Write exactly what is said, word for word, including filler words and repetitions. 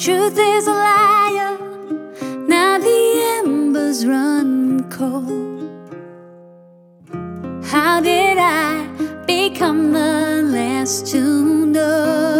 Truth is a liar, now the embers run cold. How did I become the last to know?